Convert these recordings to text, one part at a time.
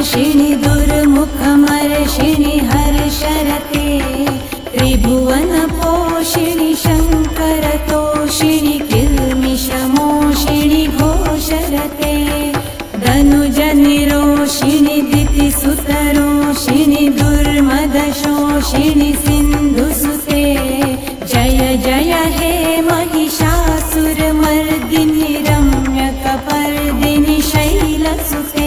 विनाशिनि दुर्मुखमर्षिणि हर्षरते त्रिभुवनपोषिणि शङ्करतोषिणि किल्मिषमोषिणि घोषरते धनुजनिरोषिणि दितिसुतरोषिणि दुर्मदशोषिणि सिन्धुसुते जय जय हे महिषासुरमर्दिनि रम्यकपर्दिनि शैलसुते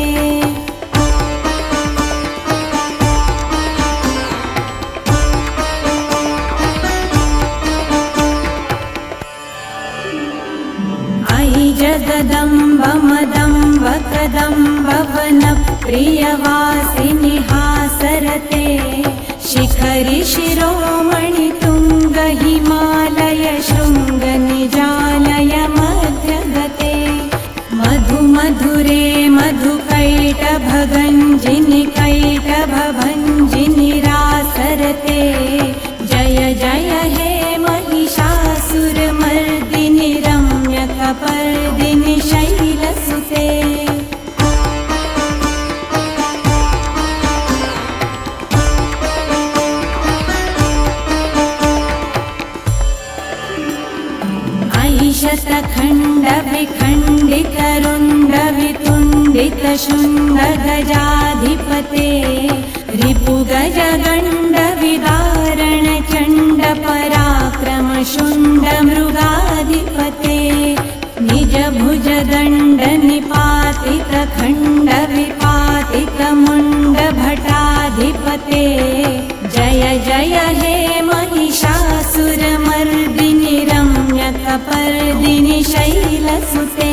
जगदम्ब मदम्ब कदम्ब वनप्रियवासिनि हासरते शिखरि शिरोमणि तुङ्ग हिमालय शृङ्ग निजालय मध्यगते मधु मधुरे मधुकैटभगञ्जिनि कैटभभञ्जिनि रासरते जय जय हे महिषासुरमर्दिनि रम्यकपर्दिनि शैलसुते ऐशतखण्ड विखण्डित रुण्ड वितुण्डित शुण्ड गजाधिपते रिपुगज गण्ड विदारण चण्ड पराक्रम शुण्ड मृगाधिपते निज भुज दण्ड निपातित खण्ड विपातित मुण्ड भटाधिपते जय जय हे महिषासुरमर्दिनि रम्यकपर्दिनि शैलसुते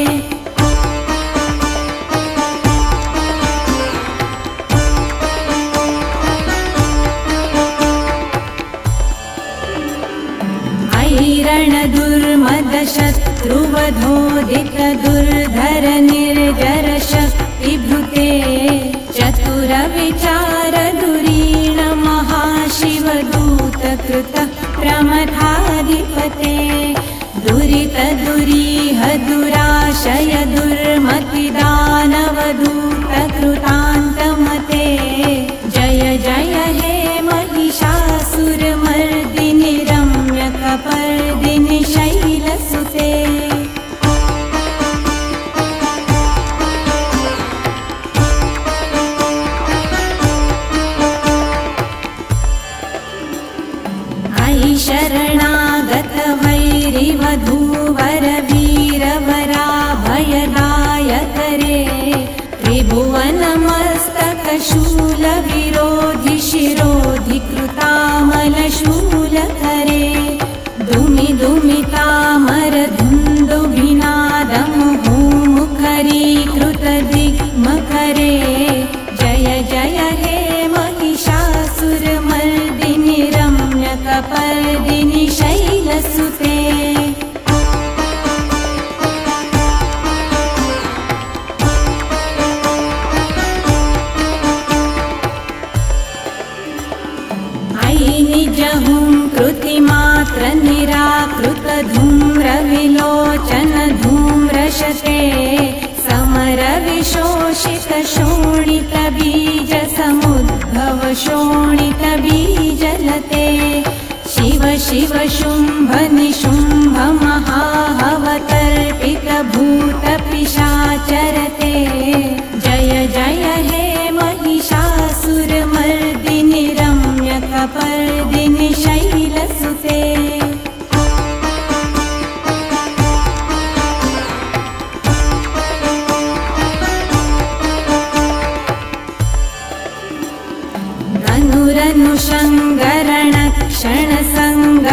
ऐरण दुर्मद शत्रुवधोदित दुर्धर निर्जर शक्तिभृते चतुर विचार दुरीण महाशिव दूत कृत प्रमथाधिपते दुरित दुरीह दुराशय दुर्मति दानव दूत कृतान्तमते जय जय हे महिषासुरमर्दिनि रम्यकपर्दिनि शैलसुते शरणागत वैरिवधूवर वीरवराभयदायक रे त्रिभुवनमस्तक शूल विरोधि शिरोधि कृतामलशूलकरे दुमि दुमितामर धुन्दुभिनादमुहुमुखरीकृत दिग्मकरे जय जय हे महिषासुरमर्दिनि रम्यकपर्दिनि शैलसुते कृतिमात्र निराकृत धूम्र विलोचन धूम्रशते समर विशोषित शोणित बीज समुद्भव शोणित बीजलते शिव शिव शुम्भ निशुम्भ महाहवतर्पित भूत पिशाचरते जय जय हे महिषासुरमर्दिनि रम्यकपर्दिनि शैलसुते धनुरनुषङ्गरण क्षण संग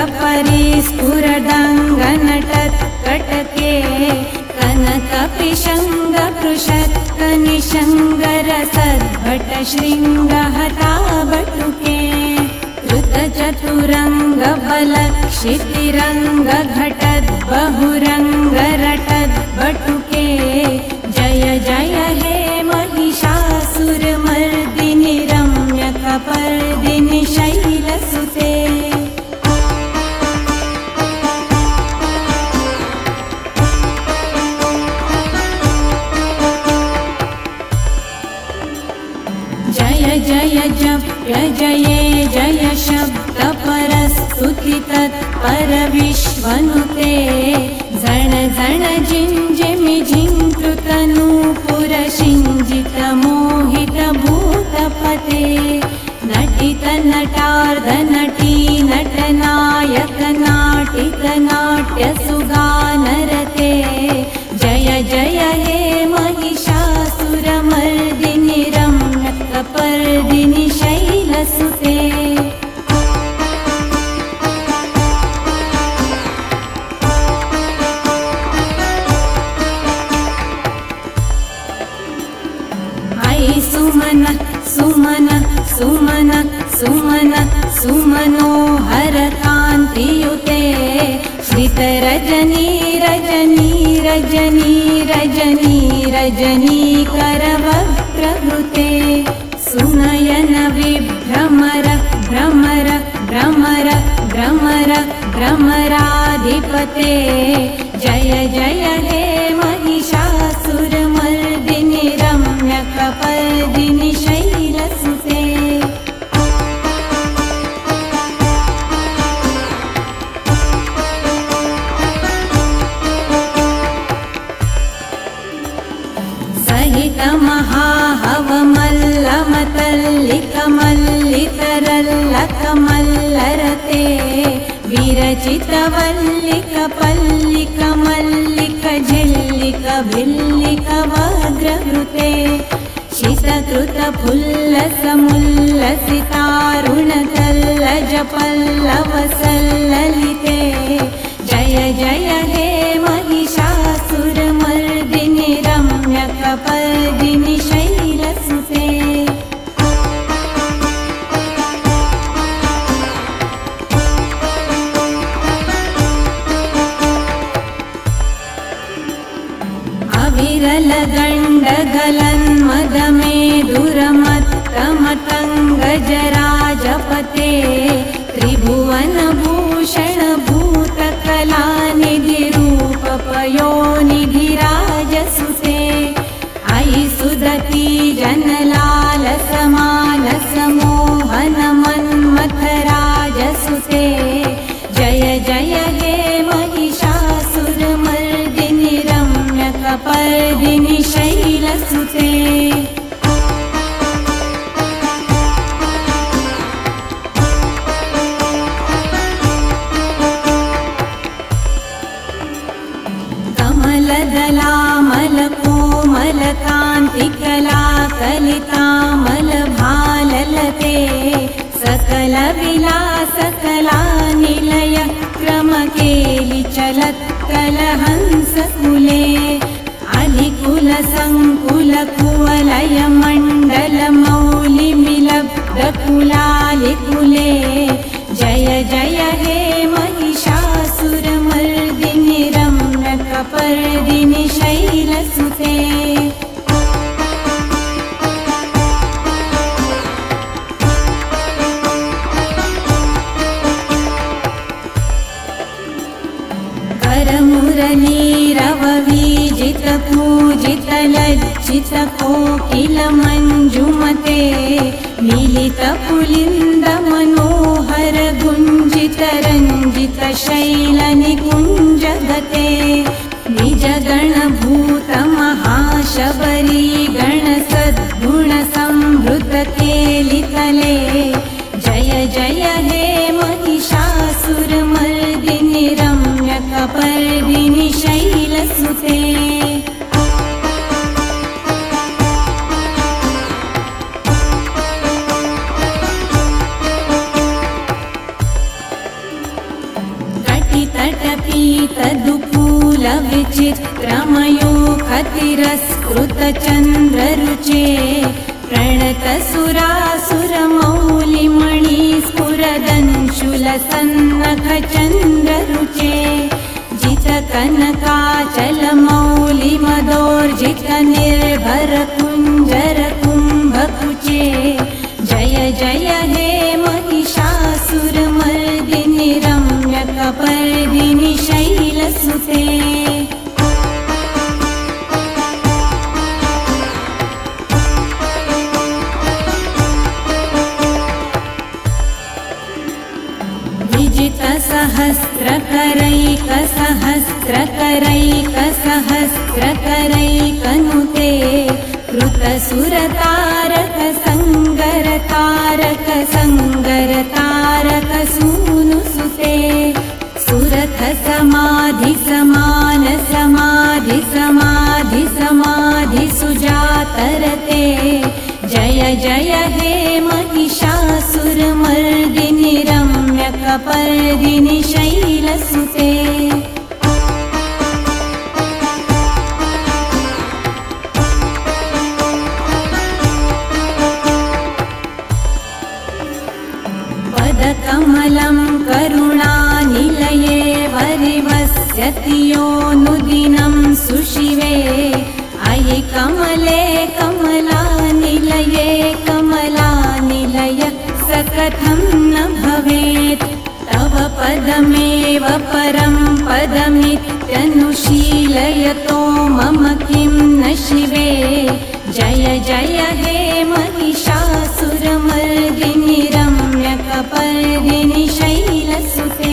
परिस्फुरदङ्गनटत्कटके कनक पिशङ्ग पृषत्क निशङ्गर सद्भट शृङ्गहताबटुके कृत चतुरङ्ग बलक्षितिरङ्ग घटद् बहुरङ्ग रटद् बटुके जय जय हे महिषासुरमर्दिनि रम्यकपर्दिनि शैलसुते शब्दपरस्तुति तत्परविश्वनुते झण झण जिञ्जिमि झिञ्कृतनूपुरशिञ्जितमोहितभूतपते नटित नटार्ध नटी नटनायक नाटिक नाट्यसुगानरते जय जय हे महिषासुरमर्दिनि रम्यकपर्दिनि शैलसुते सुमन सुमन सुमन सुमन सुमनोहर कान्तियुते श्रितरजनी रजनी रजनी रजनी रजनीकरवक्त्रहृते सुनयन विभ्रमर भ्रमर भ्रमर भ्रमर भ्रमराधिपते जय जय हे महिषासुरमर्दिनि रम्यकपर्दिनि शैलसुते सहित महाहवमल्लमतल्लिकमल्लितरल्लकमल्लरते विरचितवल्लिक पल्लिक मल्लिक झिल्लिक भिल्लिक वग्रहृते शितकृत फुल्लसमुल्लसितारुणतल्लज पल्लवसल्ललिते जय जय हे महिषासुरमर्दिनि रम्यकपर्दिनि शैलसुते विरलगण्डगलन्मदमेदुरमत्तमतङ्गजराजपते त्रिभुवनभूषण भूतकलानिधिरूपपयोनिधिराजसुते अयि सुदती जनलालसमानसमोहनमन्मथराजसुते जय जय हे महिषासुरमर्दिनि रम्यकपर्दिनि शैलसुते कमलदलामलकोमलकान्तिकलाकलितामलभाललते सकलविलासकलानिलय क्रमकेलिचलत्कलहंसकुले अलिकुलसङ्कुलकुवलयमण्डलमौलिमिलब्धकुलालिकुले जय जय हे महिषासुरमर्दिनि रम्यकपर्दिनि शैलसुते करमुरलीरववीजितपूजितलज्जितकोकिलमञ्जुमते मिलितपुलिन्दमनोहर गुञ्जितरञ्जितशैलनिकुञ्जगते निजगणभूतमहाशबरी गणसद्गुणसंहृतकेलितले जय जय हे महिषासुरमर्दिनि रम्यकपर्दिनि शैलसुते कटितटपीतदुकूलविचित्रमयूखतिरस्कृतचन्द्ररुचे प्रणतसुरासुरमौलिमणिस्फुरदंशुलसन्नखचन्द्ररुचे जितकनकाचलमौलिमदोर्जितनिर्भरकुञ्जरकुम्भकुचे जय जय हे महिषासुरमर्दिनि रम्यकपर्दिनि शैलसुते यदुचितसहस्रकरैकसहस्रकरैकसहस्रकरैकनुते कृतसुरतारक संगरतारक संगरतारकसूनुसुते सुरथ समाधि समान समाधि समाधि समाधि सुजातरते जय जय हे महिषासुरमर्दिनि रम्यकपर्दिनि शैलसुते पदकमलं करुणानिलये वरिवस्यति योऽनुदिनं सुशिवे अयि कमले कमलानिलये कमलानिलय स कथं न भवेत् तव पदमेव परं पदमित्यनुशीलयतो मम किं न शिवे जय जय हे महिषासुरमर्दिनि रम्यकपर्दिनि शैलसुते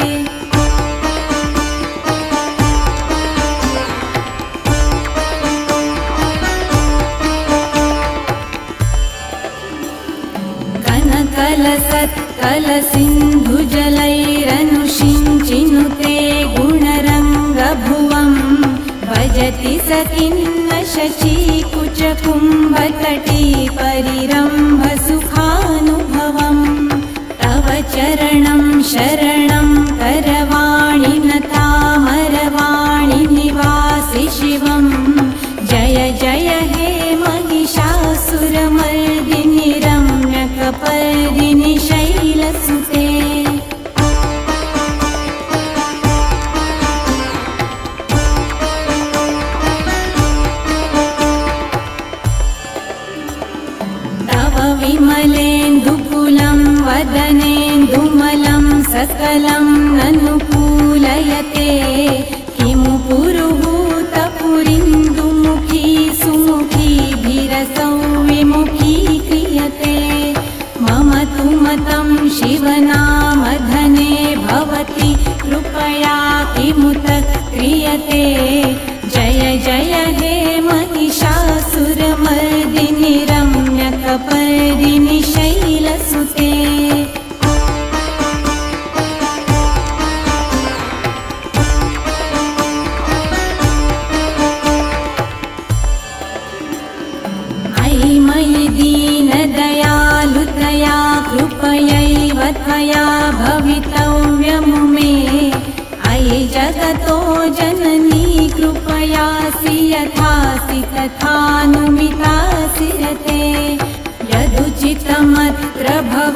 कनकलसत्कलसिन्धुजलैरनुषिञ्चिनुते गुणरङ्गभुवं भजति स किन्न शचीकुचकुम्भतटी परिरम्भसुखानुभवम् तव चरणं शरणं करवाणि नतामरवाणि निवासि शिवं जय जय हे महिषासुरमर्दिनि रम्यकपर्दिनि शैलसुते तव विमलेन्दुकुलं वदनेन्दुमलं सकलं ननुकूलयते किमु पुरुहूतपुरिन्दुमुखी सुमुखीभिरसौ विमुखी क्रियते मम तु मतं शिवनामधने भवति कृपया किमुत क्रियते जय जय हे महिषासुरमर्दिनि रम्यकपर्दिनि शैलसुते अयि मयि दीनदयालुतया कृपयैव त्वया भवितव्यमुमे अयि जगतो जननी कृपयासि यथासि तथानुमितासि रते यदुचितमत्र